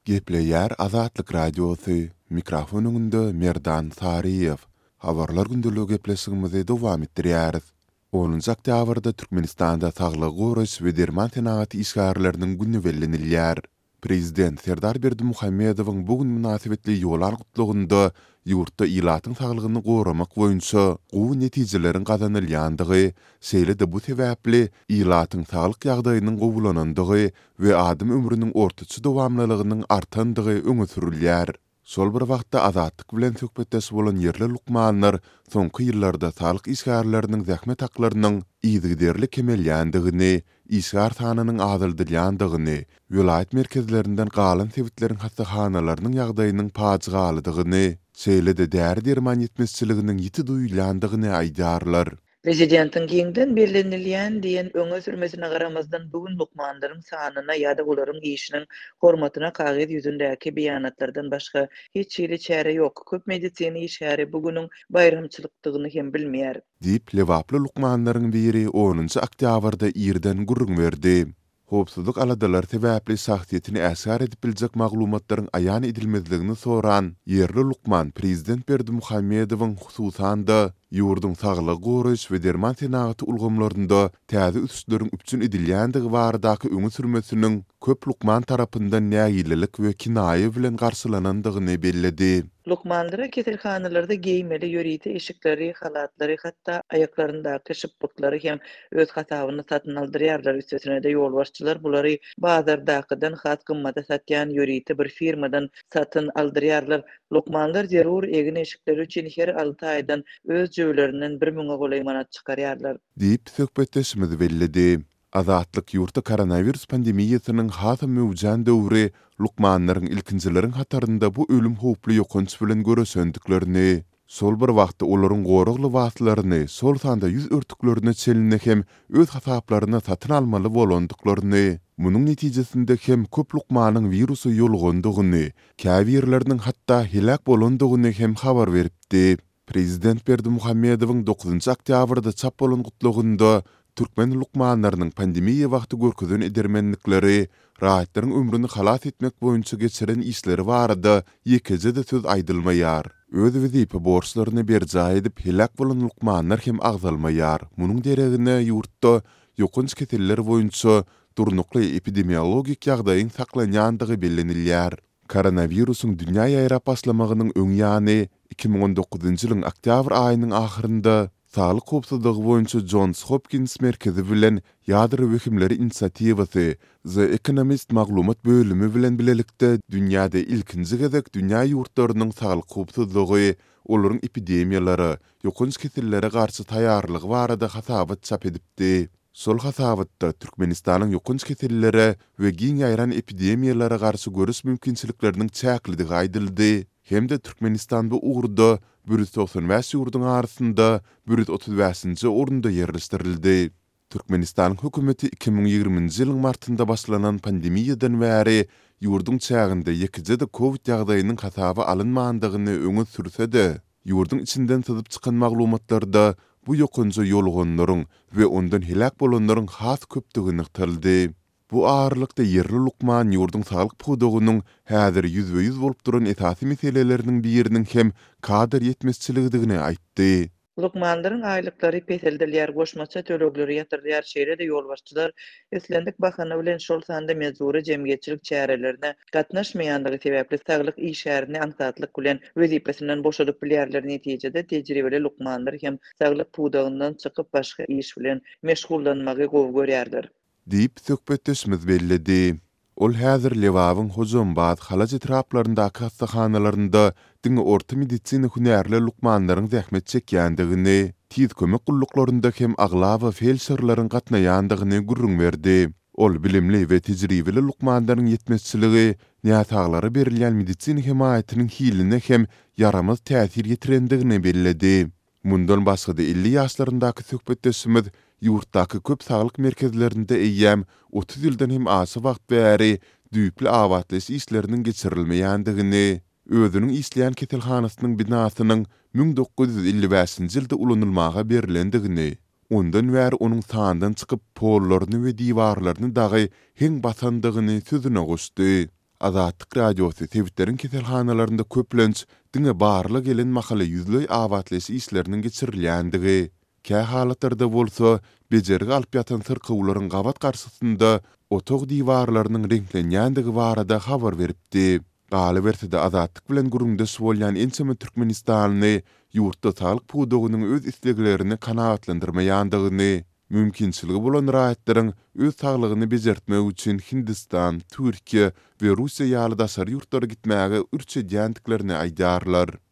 Gepleyer Azatlyk Radiosu mikrofonunda Merdan Sariyev. Habarlar gündülüğü gepleşigimizi dowam etdirýäris. 10 oktýabrda Türkmenistanda Saglyk Goraş we Derman Senaty işgärlerini günü bellenilýär. Prezident Serdar Berdimuhammedowyň bugün münasibetli ýolan gutlugynda ýurtda ilatyň saglygyny goramak boýunça gowy netijelerin gazanylýandygy, şeýle de bu sebäpli ilatyň saglyk ýagdaýynyň gowulanandygy we adam ömrüniň ortaçy dowamlylygynyň artandygy öňe sürilýär. Şol bir wagtda azatlyk bilen söhbetdeş bolan yerli lukmanlar soňky ýyllarda saglyk işgärleriniň zähmet haklarynyň ýygyderli kemelýändigini, işgär sanynyň azaldylýandygyny, vilayet merkezlerinden galan sebitleriň hastahanalarynyň ýagdaýynyň paçygalydygyny, şeýle de däri derman ýetmezçiliginiň ýiti duýulandygyny aýdarlar. Prezidentin giňden bellenilýän diýen öňe sürmesine garamazdan bugün lukmanlaryň sanyna ýa-da olaryň işiniň hormatyna kagyd ýüzündäki beýanatlardan başga hiç ýyly çäre ýok. Köp medisina işgäri bugüniň bayramçylykdygyny hem bilmeýär. Diýip lewaply lukmanlaryň biri 10 oktýabrda ýerden gurrun berdi. Hopsuzluk aladalar sebäpli şahsiýetini äsgär edip biljek maglumatlaryň aýan edilmezligini soran yerli lukman Prezident Berdimuhammedowyň hususanda ýurdun saglyk goraş we derman senaty ulgamlarynda täze üstleriň üpçün edilýändigi baradaky öňe sürmesiniň köp lukman tarapyndan näýililik we kinaýa bilen garşylanandygyny belledi. Lukmanlara keselhanalarda giýmeli ýöriti eşikleri, halatlary, hatda ayaklaryndaky şypyklary hem öz hatabyny satyn aldyrýarlar. Üstesine de ýolbaşçylar bulary bazardakydan hat gymmata satýan ýöriti bir firmadan satyn aldyrýarlar. Lukmanlar zerur egin eşikleri üçin her 6 aýdan öz jöwlerinden 1000 golay manat çykarýarlar. Diýip söhbetdeşimiz belledi. Azatlyk ýurtda koronavirus pandemiýasynyň hata mewjud döwri lukmanlaryň ilkinjileriň hatarynda bu ölüm howply ýokunç bilen göresendiklerini, sol bir wagtda olaryň gorugly waslaryny, sol sanda ýüz örtüklerini çeline hem öz hasaplaryna satyn almaly bolandyklaryny, munyň netijesinde hem köp lukmanyň virusy ýolgondygyny, käbirleriniň hatda helak bolandygyny hem habar beripdi. Prezident Berdimuhammedowyň 9 oktýabrda çap bolan gutlugynda Türkmen lukmanlarynyň pandemiýa wagty görkezden edermenlikleri, rahatlaryň ömrüni halat etmek boýunça geçiren işleri barada ýekeze de söz aýdylmaýar. Öz wezipe borçlaryny berja edip helak bolan lukmanlar hem agzalmaýar. Munyň deregine ýurtda ýokunç keseller boýunça durnukly epidemiologik ýagdaýyň saklanýandygy bellenilýär. Koronavirusyň dünýä ýaýrap başlamagynyň öň ýany 2019-njy ýylyň oktyabr aýynyň ahyrynda Saglyk howpsuzlygy boýunça Johns Hopkins merkezi bilen ýadry wekimleri inisiativasy The Economist maglumat bölümi bilen bilelikde dünýäde ilkinji gezek dünýä ýurtlarynyň saglyk howpsuzlygy, olaryň epidemiýalary, ýokunç kesellere garşy taýýarlygy barada hasabat çap edipdi. Sol hasabatda Türkmenistanyň ýokunç kesellere we giň ýaýran epidemiýalara garşy görüş mümkinçilikleriniň çäklidigi aýdyldy. Hem de Türkmenistan bu uğurda 195 ýurdun arasynda 135-nji orunda ýerleşdirildi. Türkmenistan hökümeti 2020-nji ýylyň martynda başlanan pandemiýadan bäri ýurdun çäginde ýekide de Covid ýagdaýynyň hasaby alynmandygyny öňe sürse-de, ýurdun içinden syzyp çykan maglumatlarda bu ýokunça ýolgonlaryň we ondan helak bolanlaryň has köpdigini ýytyldy. Bu ağırlykda yerli lukman ýurdun saglyk pudugynyň häzir 100% bolup duran esasy meseleleriniň biriniň hem kadr ýetmezçiligini aýtdy. Lukmanlaryň aýlyklary peseldirler, goşmaça tölegleri ýatyrýar, şeýle de ýolbaşçylar eslendik bahana bilen şol sanda mezuri jemgyýetçilik çärelerine gatnaşmaýandygy sebäpli saglyk işärini aňsatlyk bilen wezipesinden boşalyp bilýärler. Netijede tejribeli lukmanlar hem saglyk pudugyndan çykyp başga iş bilen meşgullanmagy gowy görýärler. Diýip söhbetdeşimiz belledi. Ol häzir Lewawyň Hojambad halaç etraplaryndaky hastahanalaryna diňe orta medisina hünärli lukmanlaryň zähmet çekýändigini, tiz kömek gulluklarynda hem agla we felşerleriň gatnaýandygyny gurrun berdi. Ol bilimli we tejribeli lukmanlaryň ýetmezçiligi, ýataglary berilýän medisina hemaýatynyň hiline hem yaramaz täsir ýetirendigini belledi. Mundan başga da 50 ýaşlaryndaky söhbetdeşimiz ýurtdaky köp saglyk merkezlerinde eýýäm 30 ýyldan hem aşy wagt bäri düýpli awatlaş işleriniň geçirilmeýändigini, özüniň işleýän keselhanasynyň binasynyň 1955-nji ýylda ulanylmaga berilendigini, ondan bäri onuň sandan çykyp pollaryny we diwarlaryny dagy heň basandygyny sözüne goşdy. Azatlyk radiosu Tewitteriň keselhanalarynda köplenç diňe barly gelen mahaly ýüzlüý awatlysy işleriniň geçirilýändigi, kä halatlarda bolsa bejerigi alyp ýatan syrkywlaryň gabat garsysynda otog diwarlarynyň renklenýändigi barada habar beripdi. Galy bertide Azatlyk bilen gurunda bolýan Ençeme Türkmenistanyny ýurtda talyk pudugynyň öz isleglerini kanaatlandyrmaýandygyny, mümkinçiligi bolan raýatlaryň öz saglygyny bejertmek üçin Hindistan, Türkiýe we Russiýa ýaly daşary ýurtlara gitmäge ürçedýändiklerini aýdarlar.